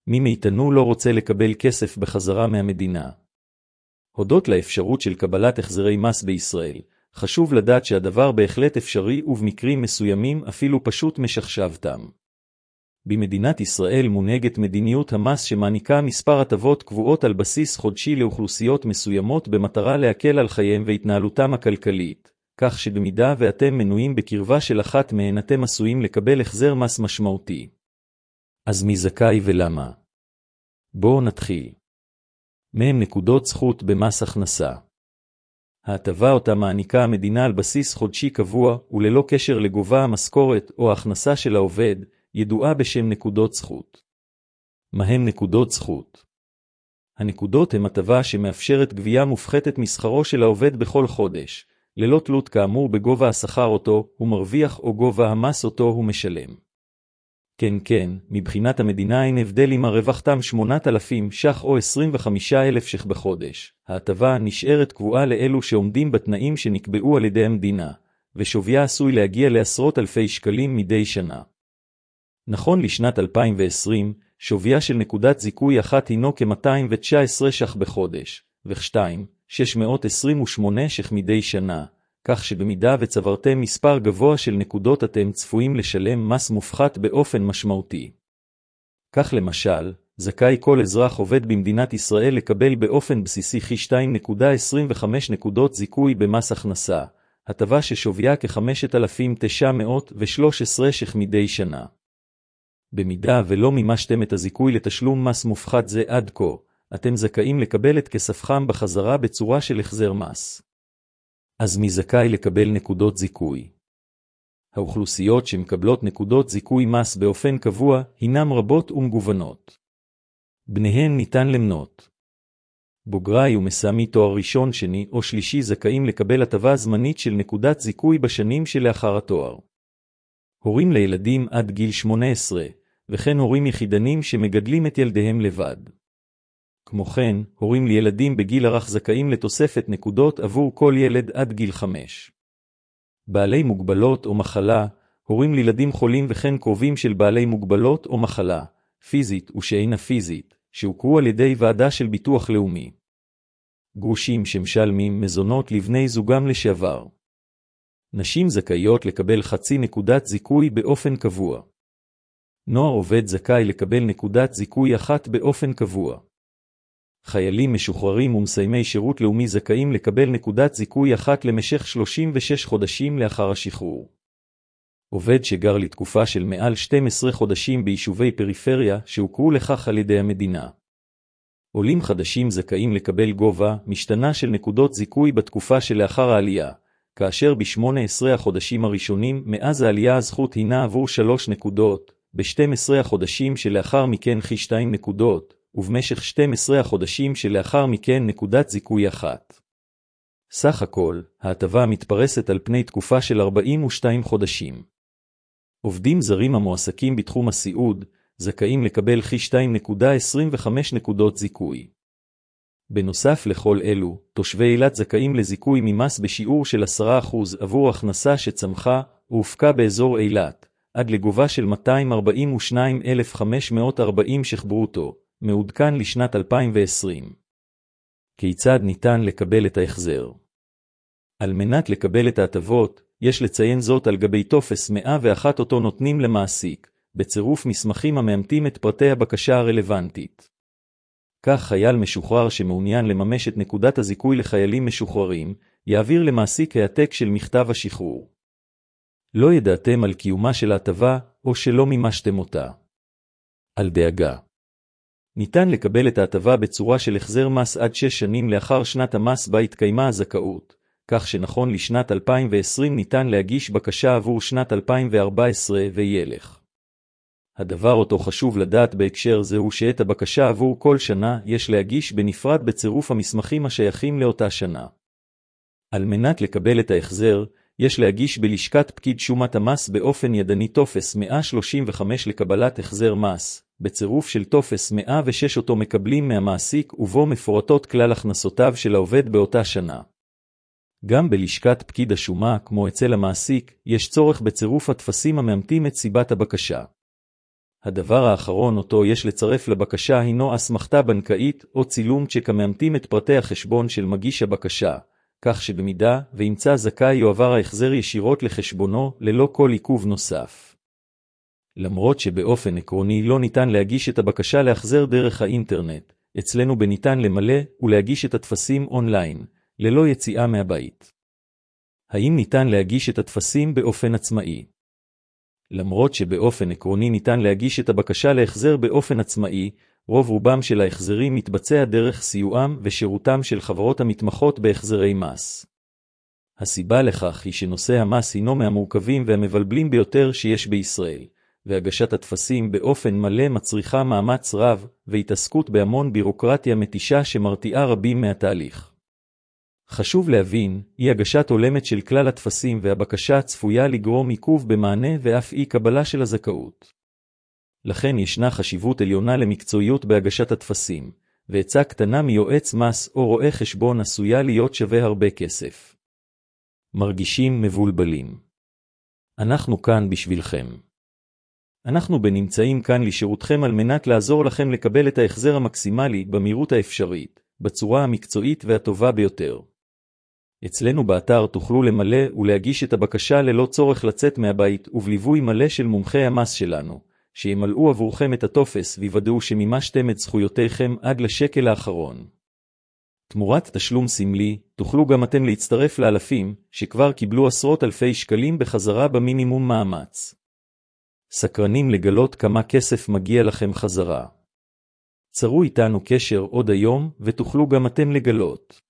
מי מאיתנו לא רוצה לקבל כסף בחזרה מהמדינה? הודות לאפשרות של קבלת החזרי מס בישראל, חשוב לדעת שהדבר בהחלט אפשרי ובמקרים מסוימים אפילו פשוט משחשבתם. במדינת ישראל מונהגת מדיניות המס שמעניקה מספר הטבות קבועות על בסיס חודשי לאוכלוסיות מסוימות במטרה להקל על חייהם והתנהלותם הכלכלית, כך שבמידה ואתם מנויים בקרבה של אחת מהן אתם עשויים לקבל החזר מס משמעותי. אז מי זכאי ולמה? בואו נתחיל. מהם נקודות זכות במס הכנסה. ההטבה אותה מעניקה המדינה על בסיס חודשי קבוע וללא קשר לגובה המשכורת או ההכנסה של העובד, ידועה בשם נקודות זכות. מהם נקודות זכות? הנקודות הם הטבה שמאפשרת גבייה מופחתת משכרו של העובד בכל חודש, ללא תלות כאמור בגובה השכר אותו הוא מרוויח או גובה המס אותו הוא משלם. כן, מבחינת המדינה אין הבדל אם הרווחתם 8,000 ש"ח או 25,000 ש"ח בחודש. ההטבה נשארת קבועה לאלו שעומדים בתנאים שנקבעו על ידי המדינה, ושוויה עשוי להגיע לעשרות אלפי שקלים מדי שנה. נכון לשנת 2020, שוויה של נקודת זיכוי אחת הינו כ-219 ש"ח בחודש, ו-628 ש"ח מדי שנה, כך שבמידה וצברתם מספר גבוה של נקודות אתם צפויים לשלם מס מופחת באופן משמעותי. כך למשל, זכאי כל אזרח עובד במדינת ישראל לקבל באופן בסיסי כ-2.25 נקודות זיכוי במס הכנסה, הטבה ששוויה כ-5,913 ש"ח מדי שנה. במידה ולא מימשתם את הזיכוי לתשלום מס מופחת זה עד כה, אתם זכאים לקבל את כספכם בחזרה בצורה של החזר מס. אז מי זכאי לקבל נקודות זיכוי? האוכלוסיות שמקבלות נקודות זיכוי מס באופן קבוע הינם רבות ומגוונות. בניהן ניתן למנות. בוגרי ומסיימי תואר ראשון, שני או שלישי זכאים לקבל הטבה זמנית של נקודת זיכוי בשנים שלאחר התואר. הורים לילדים עד גיל 18, וכן הורים יחידנים שמגדלים את ילדיהם לבד. כמו כן, הורים לילדים בגיל הרך זכאים לתוספת נקודות עבור כל ילד עד גיל 5. בעלי מוגבלות או מחלה, הורים לילדים חולים וכן קרובים של בעלי מוגבלות או מחלה, פיזית ושאינה פיזית, שהוכרו על ידי ועדה של ביטוח לאומי. גרושים שמשלמים מזונות לבני זוגם לשעבר. נשים זכאיות לקבל חצי נקודת זיכוי באופן קבוע. נוער עובד זכאי לקבל נקודת זיכוי אחת באופן קבוע. חיילים משוחררים ומסיימי שירות לאומי זכאים לקבל נקודת זיכוי אחת למשך 36 חודשים לאחר השחרור. עובד שגר לתקופה של מעל 12 חודשים ביישובי פריפריה שהוכרו לכך על ידי המדינה. עולים חדשים זכאים לקבל גובה משתנה של נקודות זיכוי בתקופה שלאחר העלייה, כאשר ב-18 החודשים הראשונים מאז העלייה הזכות הינה עבור 3 נקודות, ב-12 החודשים שלאחר מכן כ-2 נקודות, ובמשך 12 החודשים שלאחר מכן נקודת זיכוי אחת. סך הכל, ההטבה מתפרסת על פני תקופה של 42 חודשים. עובדים זרים המועסקים בתחום הסיעוד, זכאים לקבל כ-2.25 נקודות זיכוי. בנוסף לכל אלו, תושבי אילת זכאים לזיכוי ממס בשיעור של 10% עבור הכנסה שצמחה והופקה באזור אילת, עד לגובה של 242,540 ש"ח ברוטו, מעודכן לשנת 2020. כיצד ניתן לקבל את ההחזר? על מנת לקבל את ההטבות, יש לציין זאת על גבי טופס 101 אותו נותנים למעסיק, בצירוף מסמכים המאמתים את פרטי הבקשה הרלוונטית. כך חייל משוחרר שמעוניין לממש את נקודת הזיכוי לחיילים משוחררים, יעביר למעסיק העתק של מכתב השחרור. לא ידעתם על קיומה של ההטבה או שלא מימשתם אותה. אל דאגה. ניתן לקבל את ההטבה בצורה של החזר מס עד 6 שנים לאחר שנת המס בה התקיימה הזכאות, כך שנכון לשנת 2020 ניתן להגיש בקשה עבור שנת 2014 וילך. הדבר אותו חשוב לדעת בהקשר זה הוא שאת הבקשה עבור כל שנה יש להגיש בנפרד בצירוף המסמכים השייכים לאותה שנה. על מנת לקבל את ההחזר, יש להגיש בלשכת פקיד שומת המס באופן ידני טופס 135 לקבלת החזר מס, בצירוף של טופס 106 אותו מקבלים מהמעסיק ובו מפורטות כלל הכנסותיו של העובד באותה שנה. גם בלשכת פקיד השומה, כמו אצל המעסיק, יש צורך בצירוף הטפסים המאמתים את סיבת הבקשה. הדבר האחרון אותו יש לצרף לבקשה הינו אסמכתה בנקאית או צילום שמאמתים את פרטי החשבון של מגיש הבקשה, כך שבמידה וימצא זכאי יועבר ההחזר ישירות לחשבונו ללא כל עיכוב נוסף. למרות שבאופן עקרוני לא ניתן להגיש את הבקשה להחזר דרך האינטרנט, אצלנו בניתן למלא ולהגיש את הטפסים אונליין, ללא יציאה מהבית. האם ניתן להגיש את הטפסים באופן עצמאי? למרות שבאופן עקרוני ניתן להגיש את הבקשה להחזר באופן עצמאי, רוב רובם של ההחזרים מתבצע דרך סיועם ושירותם של חברות המתמחות בהחזרי מס. הסיבה לכך היא שנושא המס הינו מהמורכבים והמבלבלים ביותר שיש בישראל, והגשת הטפסים באופן מלא מצריכה מאמץ רב והתעסקות בהמון בירוקרטיה מתישה שמרתיעה רבים מהתהליך. חשוב להבין, אי הגשת הולמת של כלל הטפסים והבקשה צפויה לגרום עיכוב במענה ואף אי קבלה של הזכאות. לכן ישנה חשיבות עליונה למקצועיות בהגשת הטפסים, ועצה קטנה מיועץ מס או רואה חשבון עשויה להיות שווה הרבה כסף. מרגישים מבולבלים. אנחנו כאן בשבילכם. אנחנו נמצאים כאן לשירותכם על מנת לעזור לכם לקבל את ההחזר המקסימלי במהירות האפשרית, בצורה המקצועית והטובה ביותר. אצלנו באתר תוכלו למלא ולהגיש את הבקשה ללא צורך לצאת מהבית ובליווי מלא של מומחי המס שלנו, שימלאו עבורכם את הטופס ויוודאו שמימשתם את זכויותיכם עד לשקל האחרון. תמורת תשלום סמלי, תוכלו גם אתם להצטרף לאלפים שכבר קיבלו עשרות אלפי שקלים בחזרה במינימום מאמץ. סקרנים לגלות כמה כסף מגיע לכם חזרה? צרו איתנו קשר עוד היום ותוכלו גם אתם לגלות.